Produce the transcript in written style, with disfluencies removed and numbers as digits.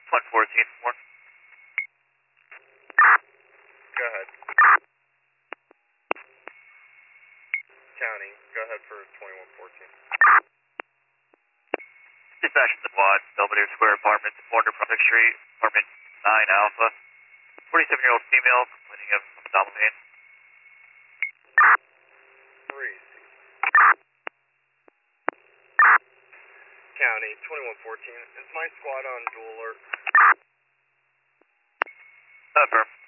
114 4. Go ahead. County, go ahead for 2114. Dispatch the quad, Belvedere Square Apartments, corner Prospect Street, apartment 9 Alpha. 47-year-old female complaining of abdominal pain. 3. County, 2114. Is my squad on dual alert? Affirm.